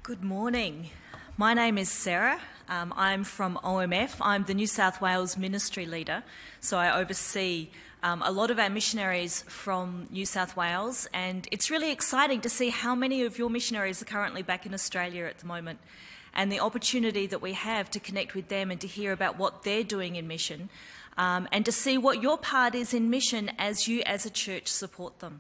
Good morning. My name is Sarah. I'm from OMF. I'm the New South Wales Ministry Leader, so I oversee a lot of our missionaries from New South Wales, and it's really exciting to see how many of your missionaries are currently back in Australia at the moment, and the opportunity that we have to connect with them and to hear about what they're doing in mission, and to see what your part is in mission as you as a church support them.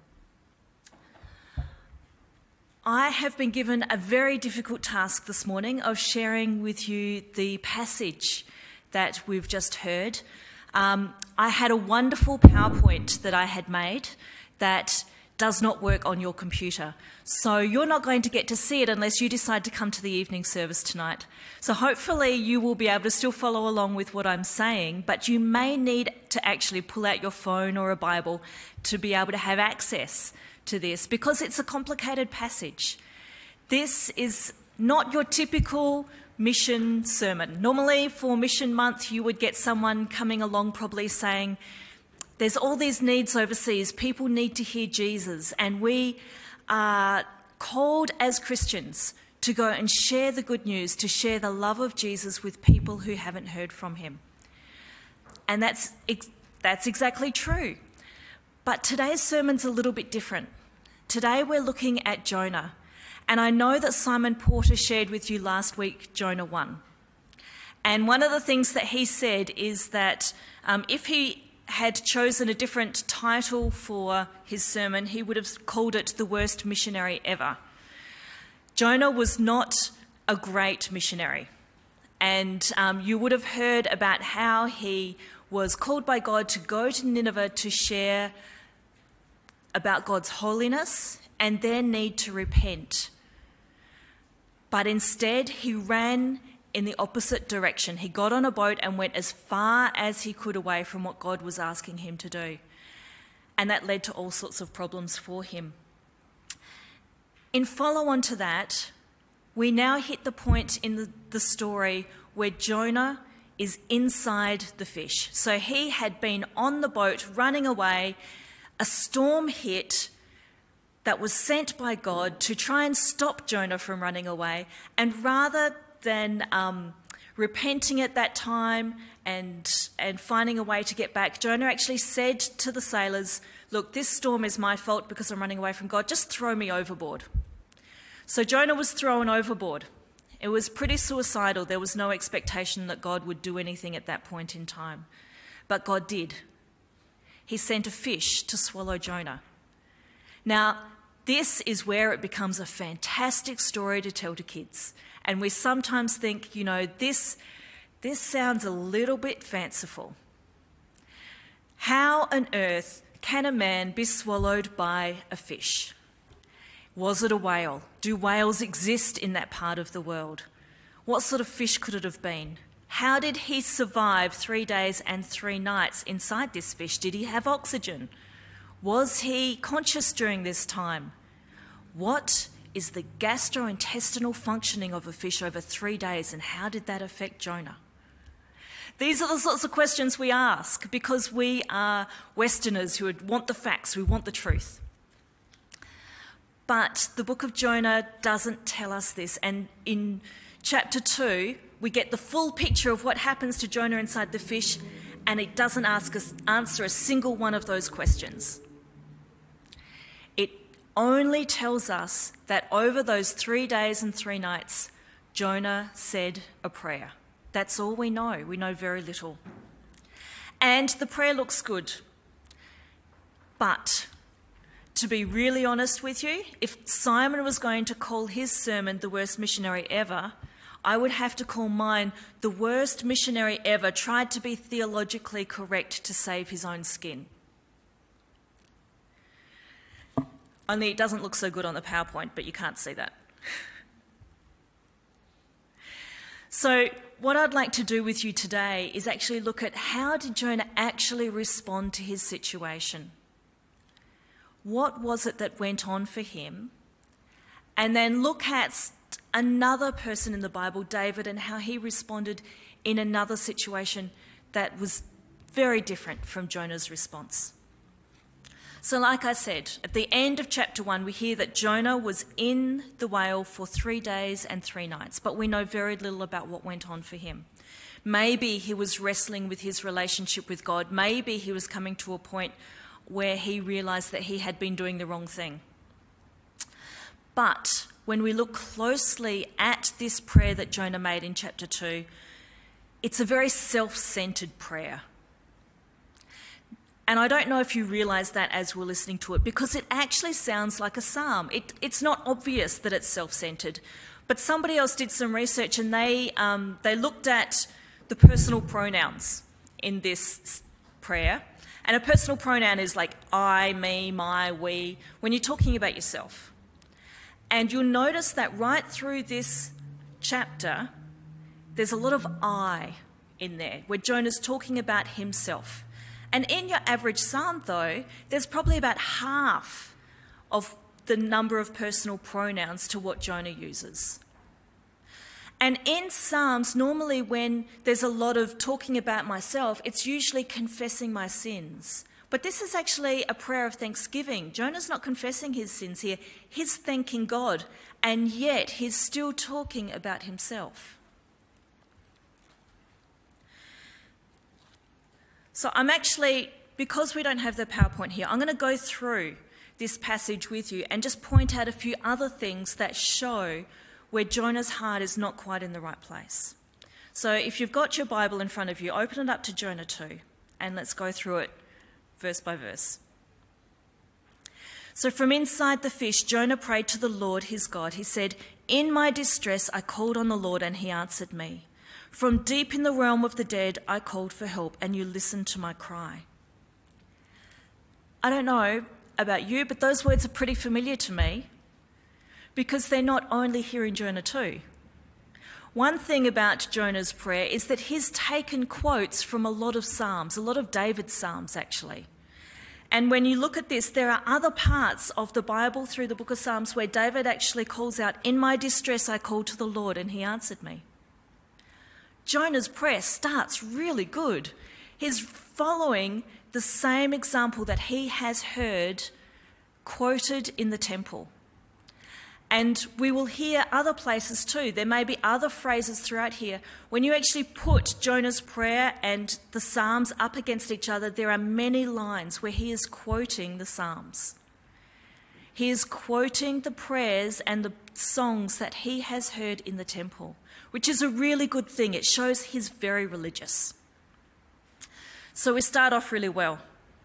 I have been given a very difficult task this morning of sharing with you the passage that we've just heard. I had a wonderful PowerPoint that I had made that does not work on your computer. So you're not going to get to see it unless you decide to come to the evening service tonight. So hopefully you will be able to still follow along with what I'm saying, but you may need to actually pull out your phone or a Bible to be able to have access to this, because it's a complicated passage. This is not your typical mission sermon. Normally for Mission Month you would get someone coming along probably saying, there's all these needs overseas, people need to hear Jesus, and we are called as Christians to go and share the good news, to share the love of Jesus with people who haven't heard from him. And that's exactly true. But today's sermon's a little bit different. Today we're looking at Jonah. And I know that Simon Porter shared with you last week Jonah 1. And one of the things that he said is that if he had chosen a different title for his sermon, he would have called it The Worst Missionary Ever. Jonah was not a great missionary. And you would have heard about how he was called by God to go to Nineveh to share about God's holiness and their need to repent. But instead, he ran in the opposite direction. He got on a boat and went as far as he could away from what God was asking him to do. And that led to all sorts of problems for him. In follow-on to that, we now hit the point in the story where Jonah is inside the fish. So he had been on the boat running away. A storm hit that was sent by God to try and stop Jonah from running away. And rather than repenting at that time and finding a way to get back, Jonah actually said to the sailors, look, this storm is my fault because I'm running away from God. Just throw me overboard. So Jonah was thrown overboard. It was pretty suicidal. There was no expectation that God would do anything at that point in time. But God did. He sent a fish to swallow Jonah. Now, this is where it becomes a fantastic story to tell to kids. And we sometimes think, you know, this sounds a little bit fanciful. How on earth can a man be swallowed by a fish? Was it a whale? Do whales exist in that part of the world? What sort of fish could it have been? How did he survive 3 days and 3 nights inside this fish? Did he have oxygen? Was he conscious during this time? What is the gastrointestinal functioning of a fish over 3 days, and how did that affect Jonah? These are the sorts of questions we ask because we are Westerners who want the facts, we want the truth. But the book of Jonah doesn't tell us this, and in chapter 2, we get the full picture of what happens to Jonah inside the fish, and it doesn't answer a single one of those questions. It only tells us that over those 3 days and 3 nights, Jonah said a prayer. That's all we know. We know very little. And the prayer looks good. But to be really honest with you, if Simon was going to call his sermon The Worst Missionary Ever, I would have to call mine The Worst Missionary Ever Tried to be Theologically Correct to Save His Own Skin. Only it doesn't look so good on the PowerPoint, but you can't see that. So what I'd like to do with you today is actually look at how did Jonah actually respond to his situation? What was it that went on for him? And then look at another person in the Bible, David, and how he responded in another situation that was very different from Jonah's response. So like I said, at the end of chapter 1, we hear that Jonah was in the whale for 3 days and 3 nights, but we know very little about what went on for him. Maybe he was wrestling with his relationship with God. Maybe he was coming to a point where he realised that he had been doing the wrong thing. But when we look closely at this prayer that Jonah made in chapter 2, it's a very self-centred prayer. And I don't know if you realise that as we're listening to it, because it actually sounds like a psalm. It's not obvious that it's self-centred. But somebody else did some research and they looked at the personal pronouns in this prayer. And a personal pronoun is like I, me, my, we, when you're talking about yourself. And you'll notice that right through this chapter, there's a lot of I in there, where Jonah's talking about himself. And in your average psalm, though, there's probably about half of the number of personal pronouns to what Jonah uses. And in psalms, normally when there's a lot of talking about myself, it's usually confessing my sins. But this is actually a prayer of thanksgiving. Jonah's not confessing his sins here. He's thanking God, and yet he's still talking about himself. So I'm actually, because we don't have the PowerPoint here, I'm going to go through this passage with you and just point out a few other things that show where Jonah's heart is not quite in the right place. So if you've got your Bible in front of you, open it up to Jonah 2 and let's go through it verse by verse. So from inside the fish, Jonah prayed to the Lord his God. He said, "In my distress I called on the Lord and he answered me. From deep in the realm of the dead, I called for help, and you listened to my cry." I don't know about you, but those words are pretty familiar to me because they're not only here in Jonah 2. One thing about Jonah's prayer is that he's taken quotes from a lot of Psalms, a lot of David's Psalms actually. And when you look at this, there are other parts of the Bible through the book of Psalms where David actually calls out, "In my distress I called to the Lord and he answered me." Jonah's prayer starts really good. He's following the same example that he has heard quoted in the temple. And we will hear other places too. There may be other phrases throughout here. When you actually put Jonah's prayer and the Psalms up against each other, there are many lines where he is quoting the Psalms. He is quoting the prayers and the songs that he has heard in the temple, which is a really good thing. It shows he's very religious. So we start off really well.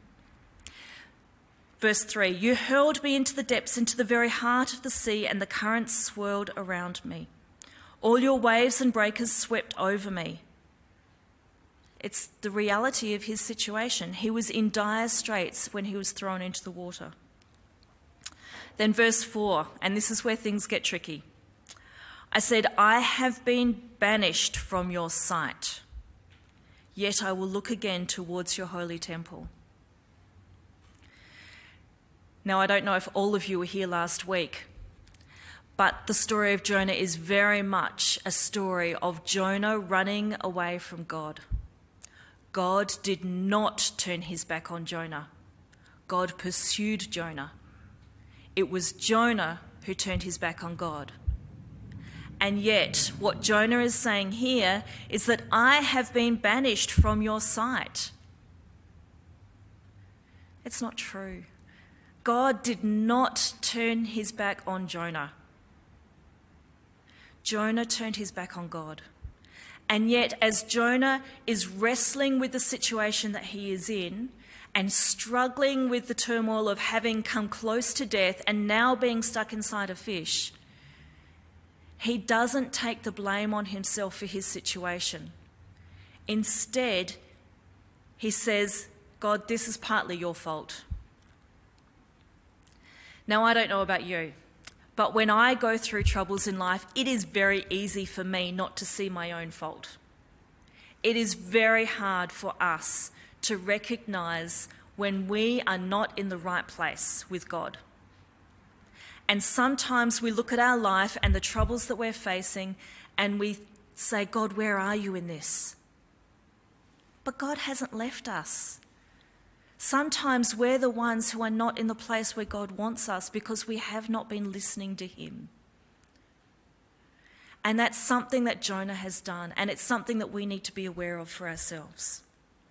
Verse 3, "You hurled me into the depths, into the very heart of the sea, and the currents swirled around me. All your waves and breakers swept over me." It's the reality of his situation. He was in dire straits when he was thrown into the water. Then verse 4, and this is where things get tricky. "I said, I have been banished from your sight, yet I will look again towards your holy temple." Now, I don't know if all of you were here last week, but the story of Jonah is very much a story of Jonah running away from God. God did not turn his back on Jonah. God pursued Jonah. It was Jonah who turned his back on God. And yet, what Jonah is saying here is that I have been banished from your sight. It's not true. God did not turn his back on Jonah. Jonah turned his back on God. And yet, as Jonah is wrestling with the situation that he is in and struggling with the turmoil of having come close to death and now being stuck inside a fish, he doesn't take the blame on himself for his situation. Instead, he says, "God, this is partly your fault." Now, I don't know about you, but when I go through troubles in life, it is very easy for me not to see my own fault. It is very hard for us to recognise when we are not in the right place with God. And sometimes we look at our life and the troubles that we're facing and we say, "God, where are you in this?" But God hasn't left us. Sometimes we're the ones who are not in the place where God wants us because we have not been listening to him. And that's something that Jonah has done, and it's something that we need to be aware of for ourselves.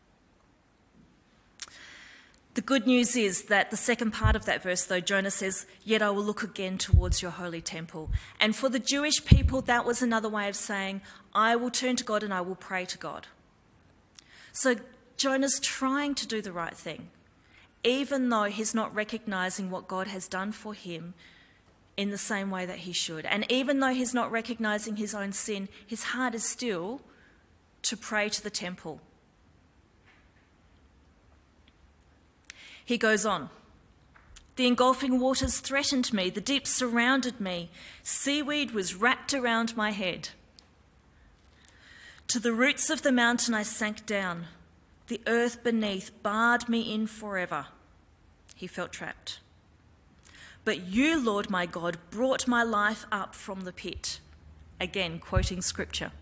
The good news is that the second part of that verse, though, Jonah says, "Yet I will look again towards your holy temple." And for the Jewish people, that was another way of saying, I will turn to God and I will pray to God. So Jonah's trying to do the right thing, even though he's not recognizing what God has done for him in the same way that he should. And even though he's not recognizing his own sin, his heart is still to pray to the temple. He goes on. The engulfing waters threatened me. The deep surrounded me. Seaweed was wrapped around my head. To the roots of the mountain I sank down. The earth beneath barred me in forever. He felt trapped. But you, Lord my God, brought my life up from the pit. Again, quoting scripture.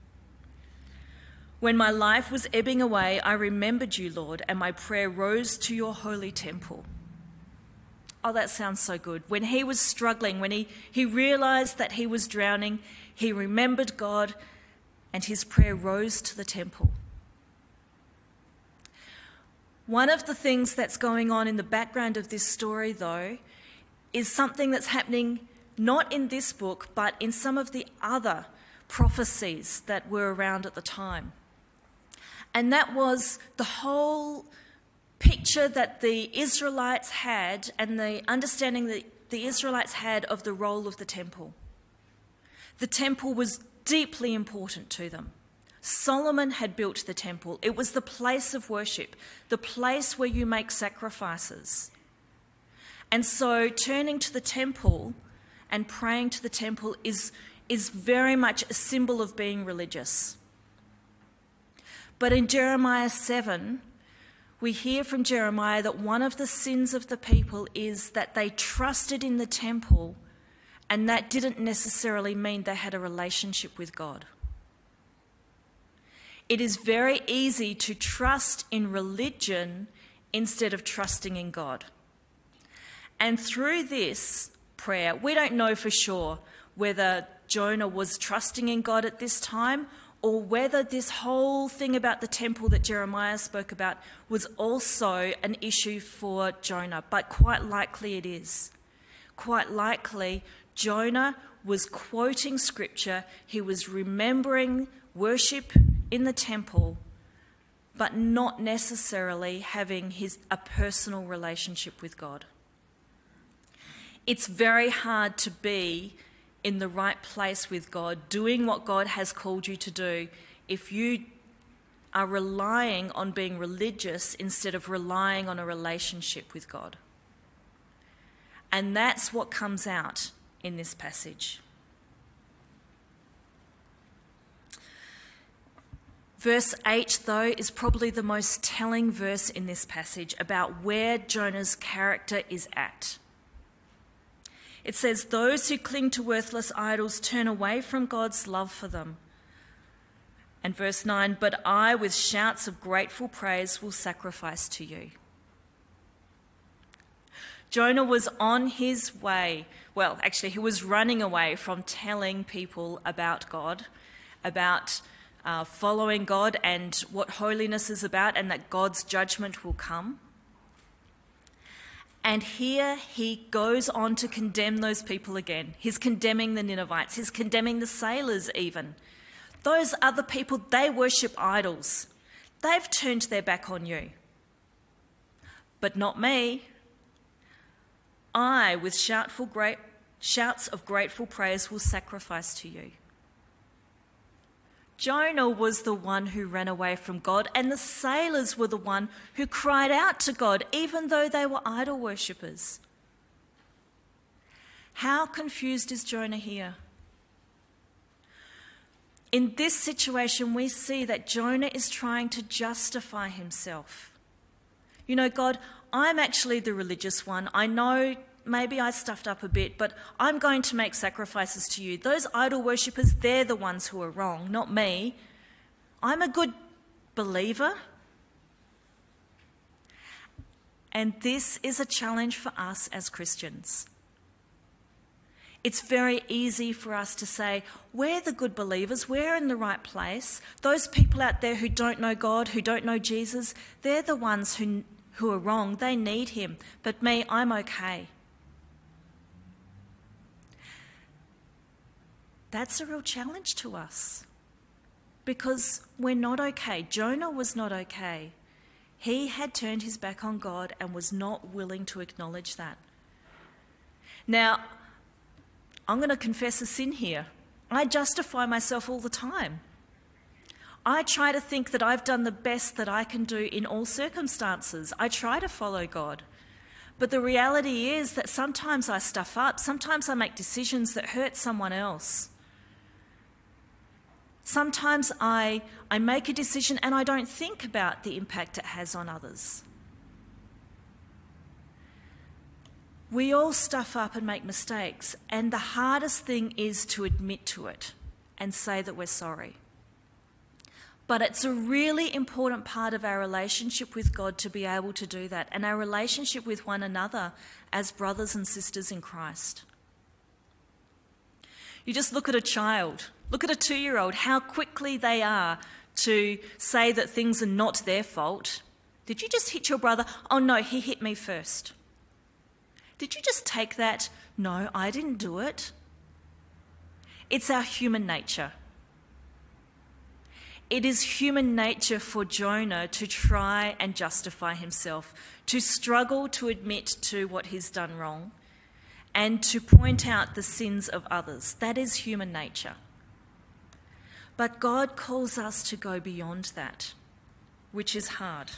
When my life was ebbing away, I remembered you, Lord, and my prayer rose to your holy temple. Oh, that sounds so good. When he was struggling, when he realized that he was drowning, he remembered God and his prayer rose to the temple. One of the things that's going on in the background of this story, though, is something that's happening not in this book, but in some of the other prophecies that were around at the time. And that was the whole picture that the Israelites had and the understanding that the Israelites had of the role of the temple. The temple was deeply important to them. Solomon had built the temple. It was the place of worship, the place where you make sacrifices. And so turning to the temple and praying to the temple is very much a symbol of being religious. But in Jeremiah 7, we hear from Jeremiah that one of the sins of the people is that they trusted in the temple, and that didn't necessarily mean they had a relationship with God. It is very easy to trust in religion instead of trusting in God. And through this prayer, we don't know for sure whether Jonah was trusting in God at this time or whether this whole thing about the temple that Jeremiah spoke about was also an issue for Jonah, but quite likely it is. Quite likely, Jonah was quoting scripture, he was remembering worship in the temple, but not necessarily having a personal relationship with God. It's very hard to be in the right place with God, doing what God has called you to do, if you are relying on being religious instead of relying on a relationship with God. And that's what comes out in this passage. Verse 8, though, is probably the most telling verse in this passage about where Jonah's character is at. It says, those who cling to worthless idols turn away from God's love for them. And verse 9, but I, with shouts of grateful praise, will sacrifice to you. Jonah was on his way. Well, actually, he was running away from telling people about God, about following God and what holiness is about, and that God's judgment will come. And here he goes on to condemn those people again. He's condemning the Ninevites. He's condemning the sailors even. Those other people, they worship idols. They've turned their back on you. But not me. I, with shouts of grateful praise, will sacrifice to you. Jonah was the one who ran away from God, and the sailors were the one who cried out to God, even though they were idol worshippers. How confused is Jonah here? In this situation, we see that Jonah is trying to justify himself. You know, God, I'm actually the religious one. I know maybe I stuffed up a bit, but I'm going to make sacrifices to you. Those idol worshippers, they're the ones who are wrong, not me. I'm a good believer. And this is a challenge for us as Christians. It's very easy for us to say, we're the good believers, we're in the right place. Those people out there who don't know God, who don't know Jesus, they're the ones who are wrong. They need him. But me, I'm okay. That's a real challenge to us because we're not okay. Jonah was not okay. He had turned his back on God and was not willing to acknowledge that. Now, I'm going to confess a sin here. I justify myself all the time. I try to think that I've done the best that I can do in all circumstances. I try to follow God. But the reality is that sometimes I stuff up. Sometimes I make decisions that hurt someone else. Sometimes I make a decision and I don't think about the impact it has on others. We all stuff up and make mistakes, and the hardest thing is to admit to it and say that we're sorry. But it's a really important part of our relationship with God to be able to do that, and our relationship with one another as brothers and sisters in Christ. You just look at a child, look at a 2-year-old, how quickly they are to say that things are not their fault. Did you just hit your brother? Oh no, he hit me first. Did you just take that? No, I didn't do it. It's our human nature. It is human nature for Jonah to try and justify himself, to struggle to admit to what he's done wrong, and to point out the sins of others. That is human nature. But God calls us to go beyond that, which is hard.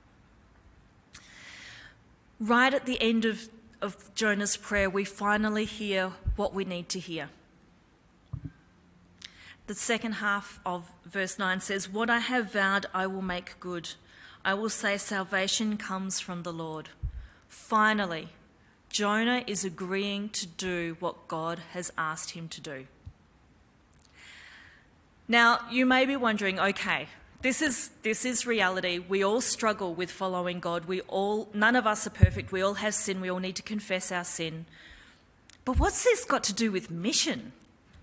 Right at the end of Jonah's prayer, we finally hear what we need to hear. The second half of verse 9 says, "What I have vowed I will make good. I will say salvation comes from the Lord." Finally, Jonah is agreeing to do what God has asked him to do. Now, you may be wondering, okay, this is reality. We all struggle with following God. None of us are perfect. We all have sin. We all need to confess our sin. But what's this got to do with mission?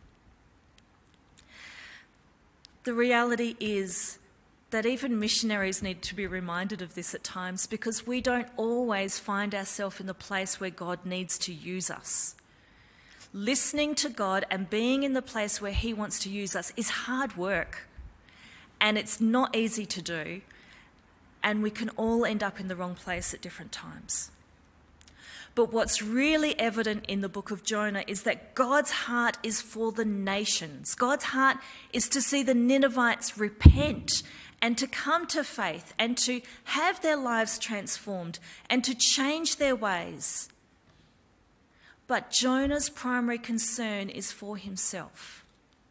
The reality is that even missionaries need to be reminded of this at times, because we don't always find ourselves in the place where God needs to use us. Listening to God and being in the place where he wants to use us is hard work, and it's not easy to do, and we can all end up in the wrong place at different times. But what's really evident in the book of Jonah is that God's heart is for the nations. God's heart is to see the Ninevites repent and to come to faith and to have their lives transformed and to change their ways. But Jonah's primary concern is for himself.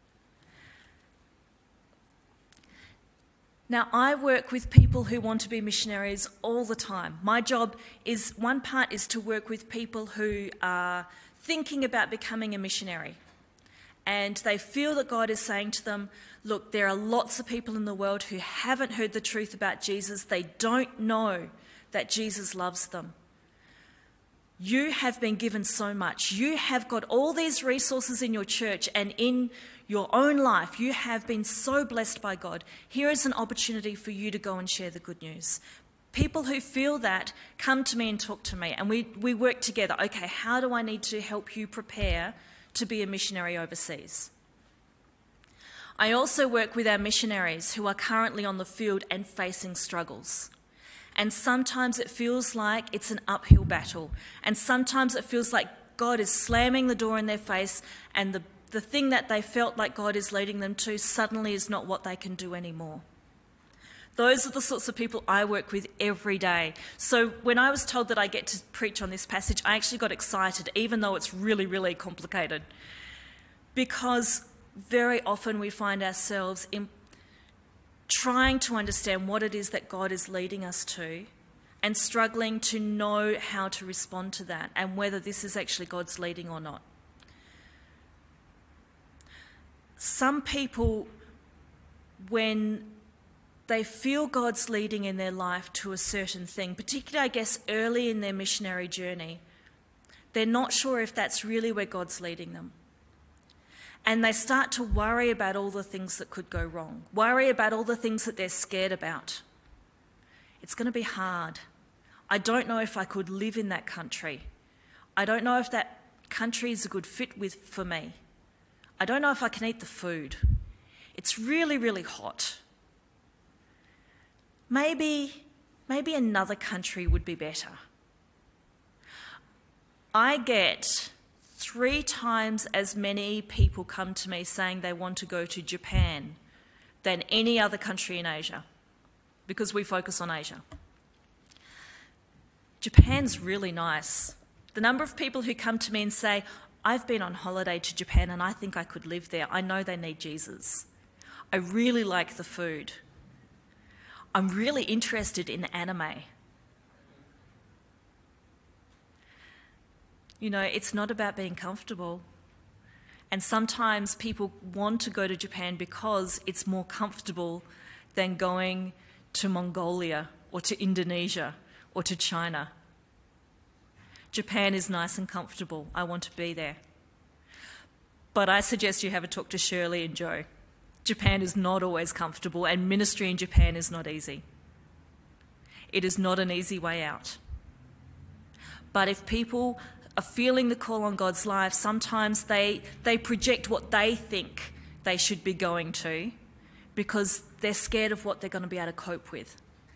Now, I work with people who want to be missionaries all the time. My job is, one part is to work with people who are thinking about becoming a missionary. And they feel that God is saying to them, look, there are lots of people in the world who haven't heard the truth about Jesus. They don't know that Jesus loves them. You have been given so much. You have got all these resources in your church and in your own life. You have been so blessed by God. Here is an opportunity for you to go and share the good news. People who feel that come to me and talk to me, and we work together. Okay, how do I need to help you prepare to be a missionary overseas? I also work with our missionaries who are currently on the field and facing struggles. And sometimes it feels like it's an uphill battle. And sometimes it feels like God is slamming the door in their face, and the thing that they felt like God is leading them to suddenly is not what they can do anymore. Those are the sorts of people I work with every day. So when I was told that I get to preach on this passage, I actually got excited, even though it's really, really complicated. Because very often we find ourselves in trying to understand what it is that God is leading us to and struggling to know how to respond to that and whether this is actually God's leading or not. Some people, when they feel God's leading in their life to a certain thing, particularly, I guess, early in their missionary journey. They're not sure if that's really where God's leading them. And they start to worry about all the things that could go wrong, worry about all the things that they're scared about. It's going to be hard. I don't know if I could live in that country. I don't know if that country is a good fit for me. I don't know if I can eat the food. It's really, really hot. Maybe another country would be better. I get 3 times as many people come to me saying they want to go to Japan than any other country in Asia, because we focus on Asia. Japan's really nice. The number of people who come to me and say, I've been on holiday to Japan and I think I could live there. I know they need Jesus. I really like the food. I'm really interested in anime. You know, it's not about being comfortable. And sometimes people want to go to Japan because it's more comfortable than going to Mongolia or to Indonesia or to China. Japan is nice and comfortable. I want to be there. But I suggest you have a talk to Shirley and Joe. Japan is not always comfortable, and ministry in Japan is not easy. It is not an easy way out. But if people are feeling the call on God's life, sometimes they project what they think they should be going to because they're scared of what they're going to be able to cope with.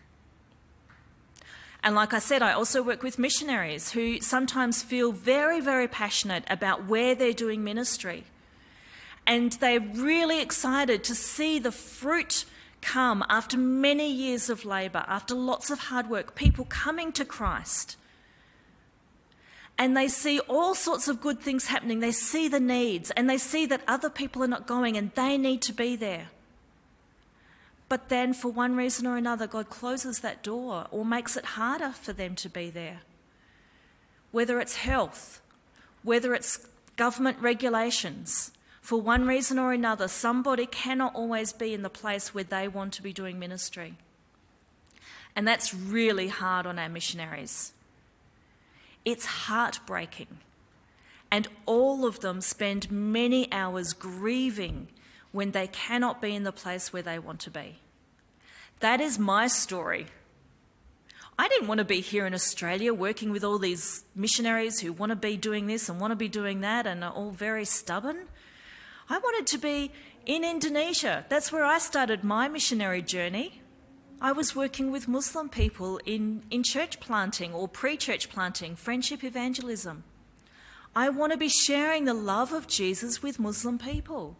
And like I said, I also work with missionaries who sometimes feel very, very passionate about where they're doing ministry. And they're really excited to see the fruit come after many years of labour, after lots of hard work, people coming to Christ. And they see all sorts of good things happening. They see the needs and they see that other people are not going and they need to be there. But then for one reason or another, God closes that door or makes it harder for them to be there. Whether it's health, whether it's government regulations, for one reason or another, somebody cannot always be in the place where they want to be doing ministry. And that's really hard on our missionaries. It's heartbreaking. And all of them spend many hours grieving when they cannot be in the place where they want to be. That is my story. I didn't want to be here in Australia working with all these missionaries who want to be doing this and want to be doing that and are all very stubborn. I wanted to be in Indonesia. That's where I started my missionary journey. I was working with Muslim people in church planting or pre-church planting, friendship evangelism. I want to be sharing the love of Jesus with Muslim people.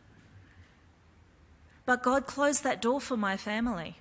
But God closed that door for my family.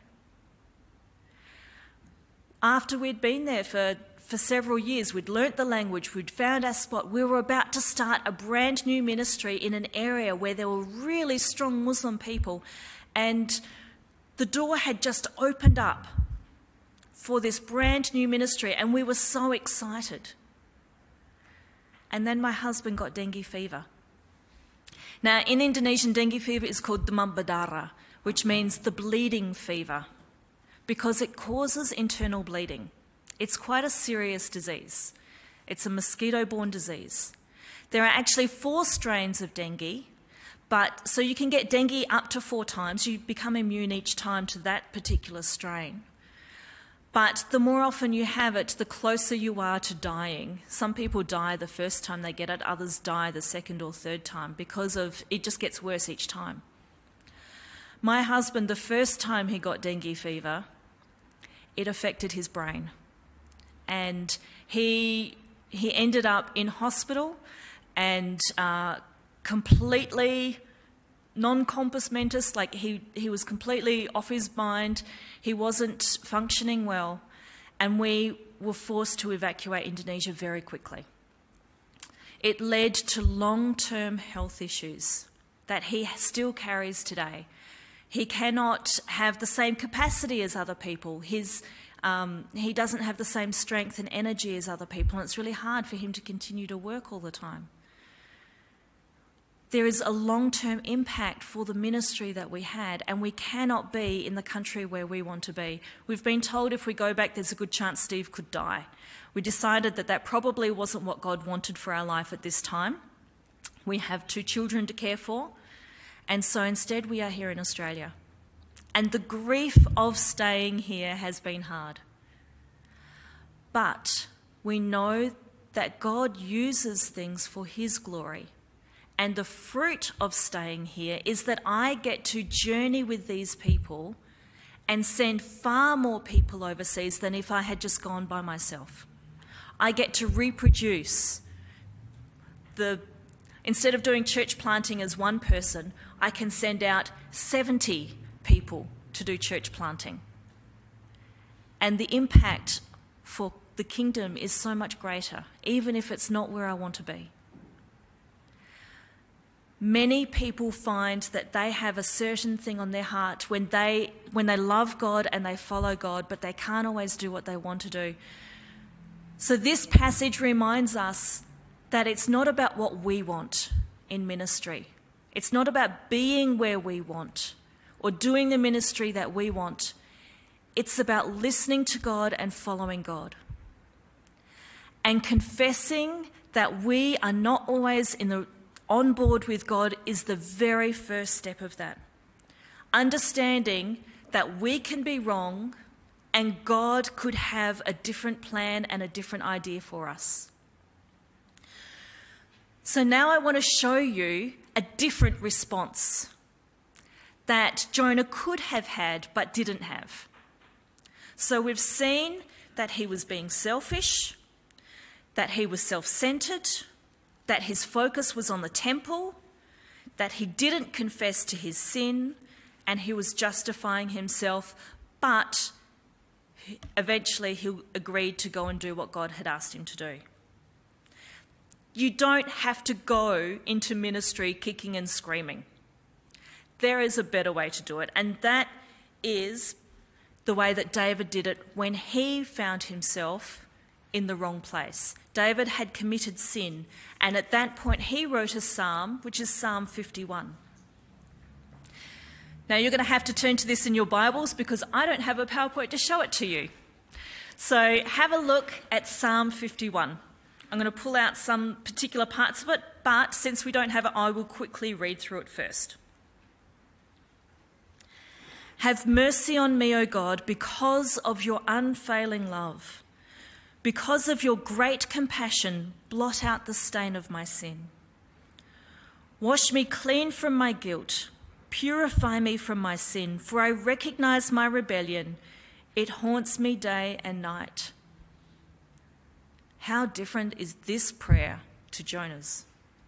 After we'd been there for several years, we'd learnt the language, we'd found our spot, we were about to start a brand new ministry in an area where there were really strong Muslim people, and the door had just opened up for this brand new ministry, and we were so excited. And then my husband got dengue fever. Now, in Indonesian, dengue fever is called demam berdarah, which means the bleeding fever, because it causes internal bleeding. It's quite a serious disease. It's a mosquito-borne disease. There are actually 4 strains of dengue, but so you can get dengue up to 4 times. You become immune each time to that particular strain. But the more often you have it, the closer you are to dying. Some people die the first time they get it, others die the second or third time because of it just gets worse each time. My husband, the first time he got dengue fever, it affected his brain. And he ended up in hospital and completely non-compos mentis, like he was completely off his mind, he wasn't functioning well, and we were forced to evacuate Indonesia very quickly. It led to long-term health issues that he still carries today. He cannot have the same capacity as other people. He doesn't have the same strength and energy as other people, and it's really hard for him to continue to work all the time. there is a long-term impact for the ministry that we had, and we cannot be in the country where we want to be. We've been told if we go back, there's a good chance Steve could die. We decided that that probably wasn't what God wanted for our life at this time. We have 2 children to care for, and so instead we are here in Australia. And the grief of staying here has been hard. But we know that God uses things for his glory. And the fruit of staying here is that I get to journey with these people and send far more people overseas than if I had just gone by myself. I get to reproduce. Instead of doing church planting as one person, I can send out 70 people to do church planting. And the impact for the kingdom is so much greater, even if it's not where I want to be. Many people find that they have a certain thing on their heart when they love God and they follow God, but they can't always do what they want to do. So this passage reminds us that it's not about what we want in ministry. It's not about being where we want or doing the ministry that we want. It's about listening to God and following God. And confessing that we are not always on board with God is the very first step of that. Understanding that we can be wrong and God could have a different plan and a different idea for us. So now I want to show you a different response that Jonah could have had but didn't have. So we've seen that he was being selfish, that he was self-centered, that his focus was on the temple, that he didn't confess to his sin, and he was justifying himself, but eventually he agreed to go and do what God had asked him to do. You don't have to go into ministry kicking and screaming. There is a better way to do it, and that is the way that David did it when he found himself in the wrong place. David had committed sin, and at that point he wrote a psalm, which is Psalm 51. Now you're going to have to turn to this in your Bibles because I don't have a PowerPoint to show it to you. So have a look at Psalm 51. I'm going to pull out some particular parts of it, but since we don't have it, I will quickly read through it first. Have mercy on me, O God, because of your unfailing love. Because of your great compassion, blot out the stain of my sin. Wash me clean from my guilt. Purify me from my sin, for I recognize my rebellion. It haunts me day and night. How different is this prayer to Jonah's?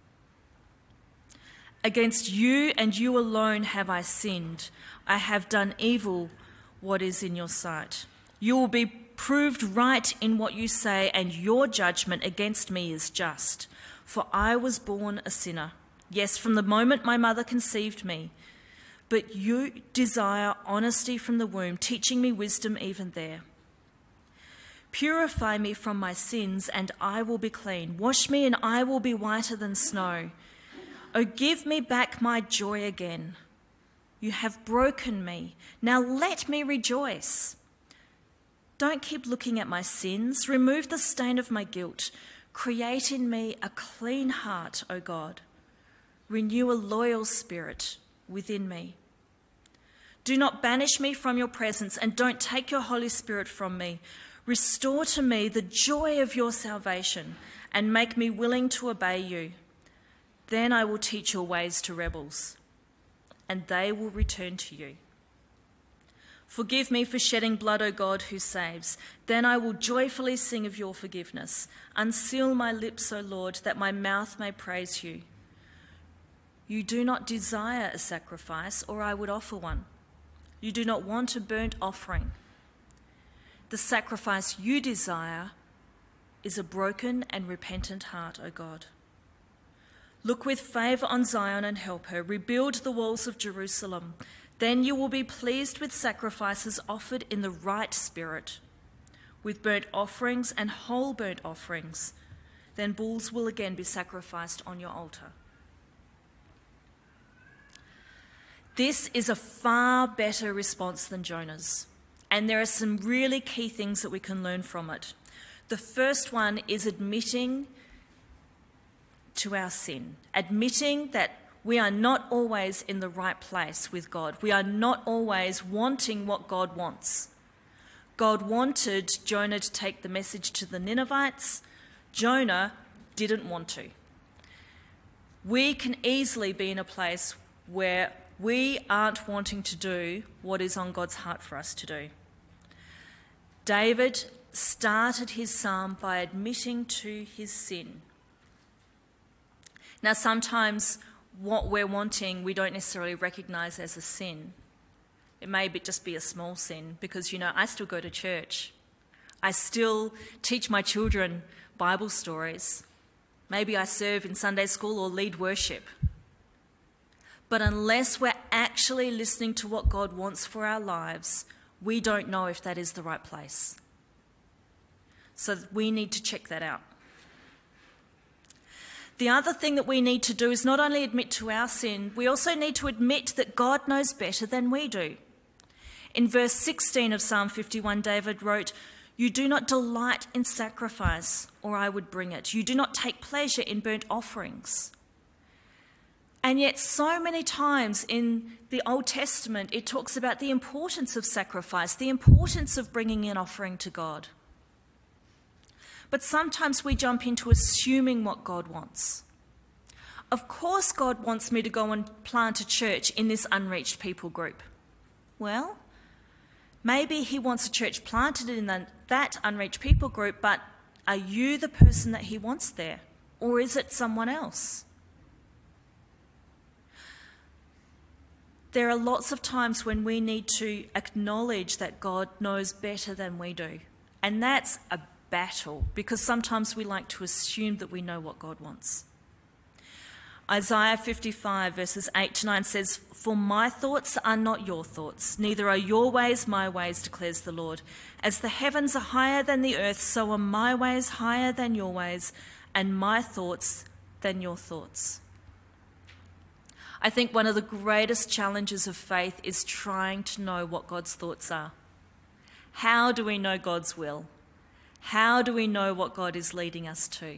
Against you and you alone have I sinned. I have done evil, what is in your sight. You will be proved right in what you say, and your judgment against me is just. For I was born a sinner. Yes, from the moment my mother conceived me. But you desire honesty from the womb, teaching me wisdom even there. Purify me from my sins, and I will be clean. Wash me, and I will be whiter than snow. Oh, give me back my joy again. You have broken me. Now let me rejoice. Don't keep looking at my sins. Remove the stain of my guilt. Create in me a clean heart, O God. Renew a loyal spirit within me. Do not banish me from your presence, and don't take your Holy Spirit from me. Restore to me the joy of your salvation, and make me willing to obey you. Then I will teach your ways to rebels, and they will return to you. Forgive me for shedding blood, O God, who saves. Then I will joyfully sing of your forgiveness. Unseal my lips, O Lord, that my mouth may praise you. You do not desire a sacrifice, or I would offer one. You do not want a burnt offering. The sacrifice you desire is a broken and repentant heart, O God. Look with favour on Zion and help her. Rebuild the walls of Jerusalem. Then you will be pleased with sacrifices offered in the right spirit, with burnt offerings and whole burnt offerings. Then bulls will again be sacrificed on your altar. This is a far better response than Jonah's, and there are some really key things that we can learn from it. The first one is admitting to our sin, admitting that we are not always in the right place with God. We are not always wanting what God wants. God wanted Jonah to take the message to the Ninevites. Jonah didn't want to. We can easily be in a place where we aren't wanting to do what is on God's heart for us to do. David started his psalm by admitting to his sin. Now, sometimes what we're wanting we don't necessarily recognise as a sin. It may just be a small sin because, I still go to church. I still teach my children Bible stories. Maybe I serve in Sunday school or lead worship. But unless we're actually listening to what God wants for our lives, we don't know if that is the right place. So we need to check that out. The other thing that we need to do is not only admit to our sin, we also need to admit that God knows better than we do. In verse 16 of Psalm 51, David wrote, "You do not delight in sacrifice, or I would bring it. You do not take pleasure in burnt offerings." And yet so many times in the Old Testament, it talks about the importance of sacrifice, the importance of bringing an offering to God. But sometimes we jump into assuming what God wants. Of course God wants me to go and plant a church in this unreached people group. Well, maybe he wants a church planted in that unreached people group, but are you the person that he wants there? Or is it someone else? There are lots of times when we need to acknowledge that God knows better than we do. And that's a battle, because sometimes we like to assume that we know what God wants. Isaiah 55 verses 8 to 9 says, "For my thoughts are not your thoughts, neither are your ways my ways, declares the Lord. As the heavens are higher than the earth, so are my ways higher than your ways, and my thoughts than your thoughts." I think one of the greatest challenges of faith is trying to know what God's thoughts are. How do we know God's will? How do we know what God is leading us to?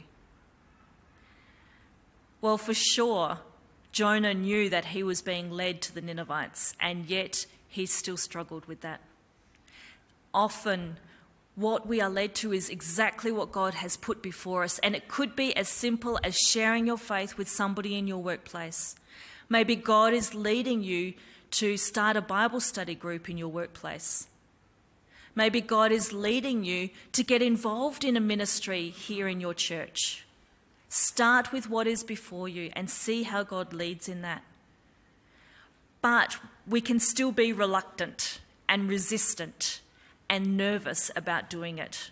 Well, for sure, Jonah knew that he was being led to the Ninevites, and yet he still struggled with that. Often, what we are led to is exactly what God has put before us, and it could be as simple as sharing your faith with somebody in your workplace. Maybe God is leading you to start a Bible study group in your workplace. Maybe God is leading you to get involved in a ministry here in your church. Start with what is before you and see how God leads in that. But we can still be reluctant and resistant and nervous about doing it.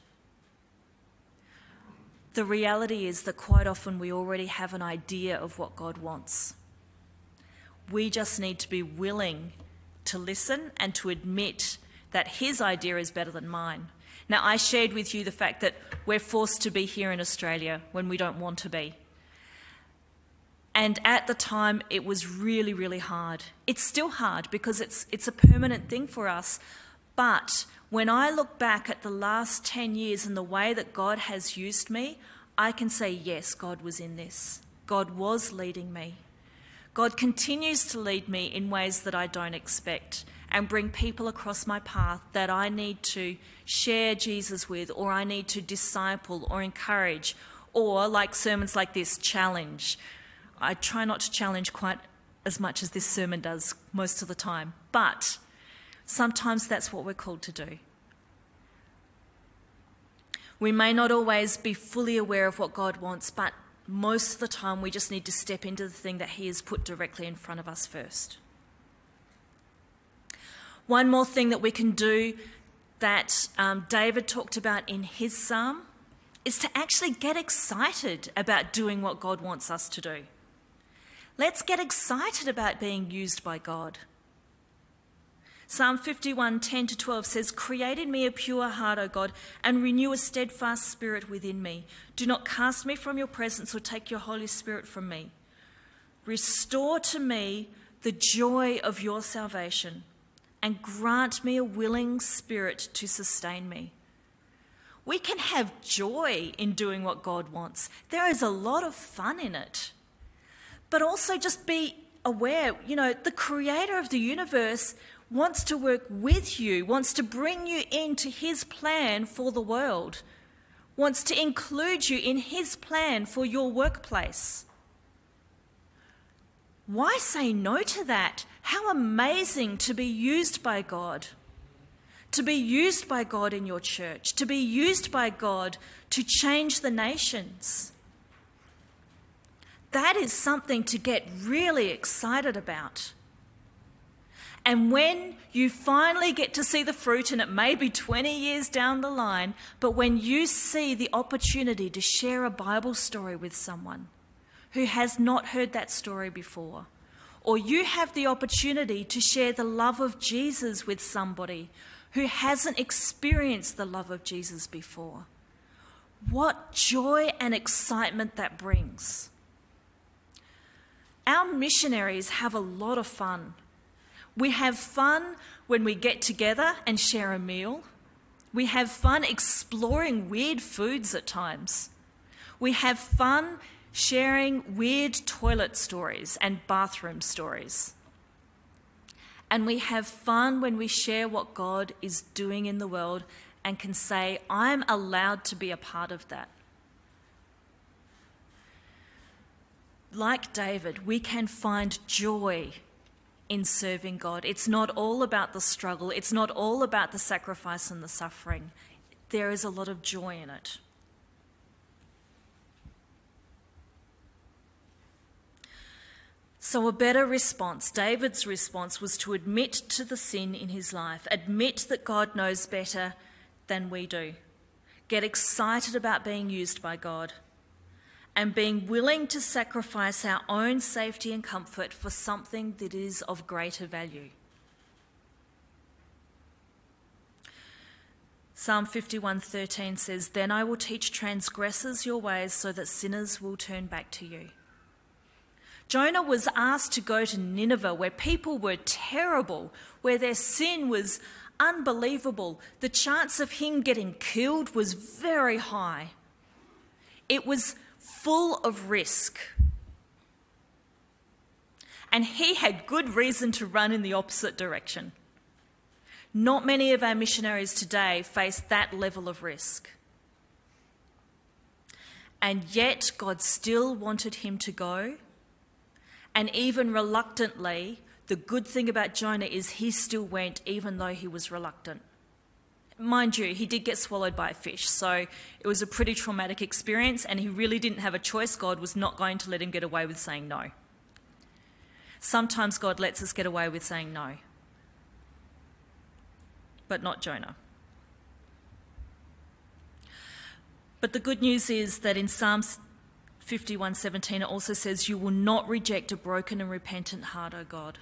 The reality is that quite often we already have an idea of what God wants. We just need to be willing to listen and to admit that his idea is better than mine. Now, I shared with you the fact that we're forced to be here in Australia when we don't want to be. And at the time, it was really, really hard. It's still hard because it's a permanent thing for us. But when I look back at the last 10 years and the way that God has used me, I can say, yes, God was in this. God was leading me. God continues to lead me in ways that I don't expect and bring people across my path that I need to share Jesus with, or I need to disciple or encourage, or like sermons like this, challenge. I try not to challenge quite as much as this sermon does most of the time, but sometimes that's what we're called to do. We may not always be fully aware of what God wants, but most of the time we just need to step into the thing that he has put directly in front of us first. One more thing that we can do that David talked about in his psalm is to actually get excited about doing what God wants us to do. Let's get excited about being used by God. Psalm 51, 10 to 12 says, "Create in me a pure heart, O God, and renew a steadfast spirit within me. Do not cast me from your presence or take your Holy Spirit from me. Restore to me the joy of your salvation, and grant me a willing spirit to sustain me. We can have joy in doing what God wants. There is a lot of fun in it. But also just be aware, the creator of the universe wants to work with you, wants to bring you into his plan for the world, wants to include you in his plan for your workplace. Why say no to that? How amazing to be used by God. To be used by God in your church, to be used by God to change the nations. That is something to get really excited about. And when you finally get to see the fruit, and it may be 20 years down the line, but when you see the opportunity to share a Bible story with someone who has not heard that story before, or you have the opportunity to share the love of Jesus with somebody who hasn't experienced the love of Jesus before, what joy and excitement that brings. Our missionaries have a lot of fun. We have fun when we get together and share a meal. We have fun exploring weird foods at times. We have fun sharing weird toilet stories and bathroom stories. And we have fun when we share what God is doing in the world and can say, I'm allowed to be a part of that. Like David, we can find joy in serving God. It's not all about the struggle. It's not all about the sacrifice and the suffering. There is a lot of joy in it. So a better response, David's response, was to admit to the sin in his life, admit that God knows better than we do, get excited about being used by God, and being willing to sacrifice our own safety and comfort for something that is of greater value. Psalm 51:13 says, "Then I will teach transgressors your ways so that sinners will turn back to you." Jonah was asked to go to Nineveh, where people were terrible, where their sin was unbelievable. The chance of him getting killed was very high. It was full of risk. And he had good reason to run in the opposite direction. Not many of our missionaries today face that level of risk. And yet God still wanted him to go. And even reluctantly, the good thing about Jonah is he still went even though he was reluctant. Mind you, he did get swallowed by a fish, so it was a pretty traumatic experience and he really didn't have a choice. God was not going to let him get away with saying no. Sometimes God lets us get away with saying no, but not Jonah. But the good news is that in Psalms 51:17 it also says, "You will not reject a broken and repentant heart, O God."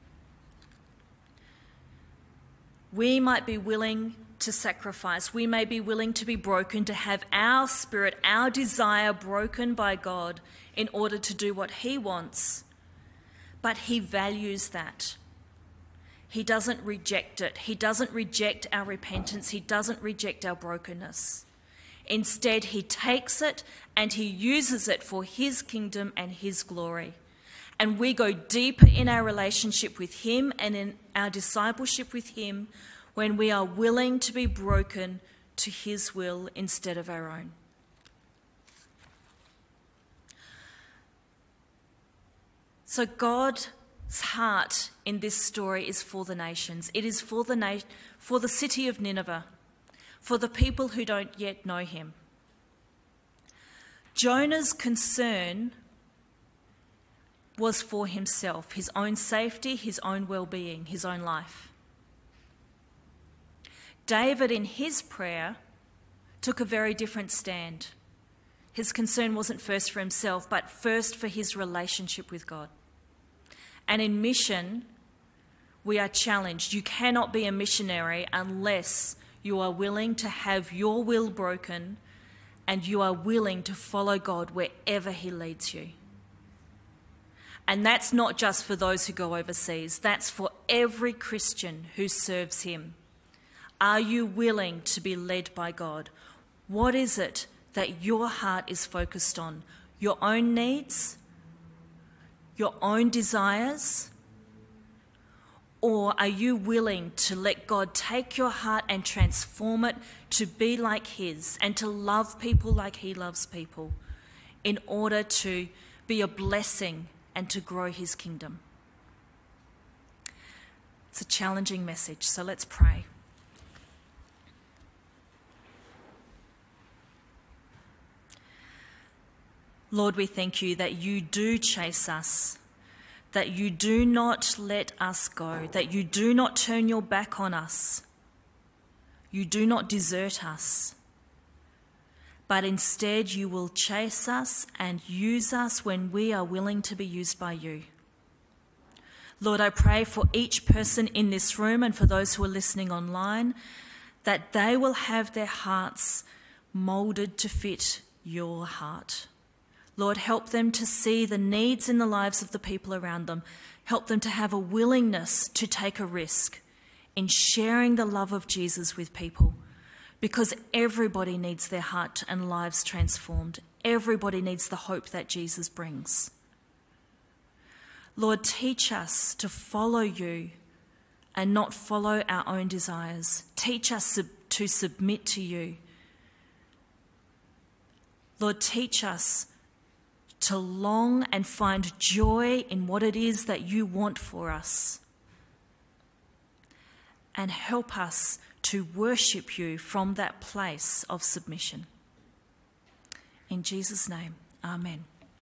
We might be willing to sacrifice. We may be willing to be broken, to have our spirit, our desire broken by God in order to do what he wants. But he values that. He doesn't reject it. He doesn't reject our repentance. He doesn't reject our brokenness. Instead, he takes it and he uses it for his kingdom and his glory. And we go deeper in our relationship with him and in our discipleship with him when we are willing to be broken to his will instead of our own. So God's heart in this story is for the nations. It is for the city of Nineveh, for the people who don't yet know him. Jonah's concern was for himself, his own safety, his own well-being, his own life. David, in his prayer, took a very different stand. His concern wasn't first for himself, but first for his relationship with God. And in mission, we are challenged. You cannot be a missionary unless you are willing to have your will broken and you are willing to follow God wherever he leads you. And that's not just for those who go overseas. That's for every Christian who serves him. Are you willing to be led by God? What is it that your heart is focused on? Your own needs? Your own desires? Or are you willing to let God take your heart and transform it to be like his and to love people like he loves people in order to be a blessing and to grow his kingdom? It's a challenging message, so let's pray. Lord, we thank you that you do chase us, that you do not let us go, that you do not turn your back on us, you do not desert us, but instead you will chase us and use us when we are willing to be used by you. Lord, I pray for each person in this room and for those who are listening online, that they will have their hearts moulded to fit your heart. Lord, help them to see the needs in the lives of the people around them. Help them to have a willingness to take a risk in sharing the love of Jesus with people, because everybody needs their heart and lives transformed. Everybody needs the hope that Jesus brings. Lord, teach us to follow you and not follow our own desires. Teach us to submit to you. Lord, teach us to long and find joy in what it is that you want for us. And help us to worship you from that place of submission. In Jesus' name, amen.